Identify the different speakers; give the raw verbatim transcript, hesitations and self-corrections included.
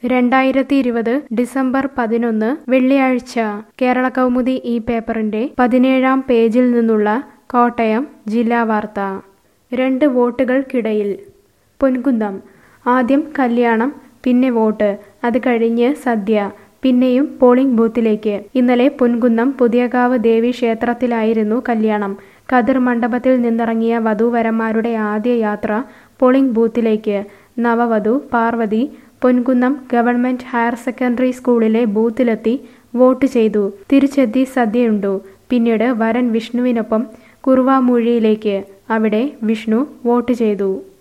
Speaker 1: രണ്ടായിരത്തി ഇരുപത് ഡിസംബർ പതിനൊന്ന് വെള്ളിയാഴ്ച കേരള കൗമുദി ഈ പേപ്പറിന്റെ പതിനേഴാം പേജിൽ നിന്നുള്ള കോട്ടയം ജില്ലാ വാർത്ത. രണ്ട് വോട്ടുകൾക്കിടയിൽ പൊൻകുന്നം. ആദ്യം കല്യാണം, പിന്നെ വോട്ട്, അത് കഴിഞ്ഞ് സദ്യ, പിന്നെയും പോളിംഗ് ബൂത്തിലേക്ക്. ഇന്നലെ പൊൻകുന്നം പുതിയകാവ് ദേവി ക്ഷേത്രത്തിലായിരുന്നു കല്യാണം. കതിർ മണ്ഡപത്തിൽ നിന്നിറങ്ങിയ വധൂവരന്മാരുടെ ആദ്യ യാത്ര പോളിംഗ് ബൂത്തിലേക്ക്. നവവധു Parvathi Ponkunnam government higher secondary സ്കൂളിലെ ബൂത്തിലെത്തി വോട്ട് ചെയ്തു. തിരിച്ചെത്തി സദ്യയുണ്ടു. പിന്നീട് വരൻ വിഷ്ണുവിനൊപ്പം കുറുവാമൂഴിയിലേക്ക്. അവിടെ വിഷ്ണു വോട്ട് ചെയ്തു.